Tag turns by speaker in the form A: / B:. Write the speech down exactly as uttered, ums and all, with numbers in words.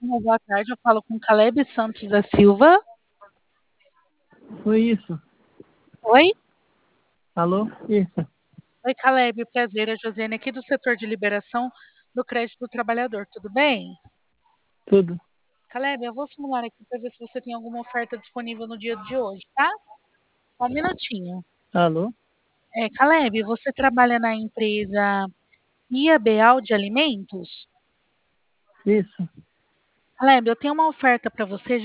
A: Uma boa tarde, eu falo com Caleb Santos da Silva.
B: Foi isso.
A: Oi?
B: Alô? Isso.
A: Oi, Caleb, prazer, é Josiane aqui do setor de liberação do crédito do trabalhador, tudo bem?
B: Tudo.
A: Caleb, eu vou simular aqui para ver se você tem alguma oferta disponível no dia de hoje, tá? Só um minutinho.
B: Alô?
A: É, Caleb, você trabalha na empresa Ia Beal de Alimentos?
B: Isso.
A: Caleb, eu tenho uma oferta para você.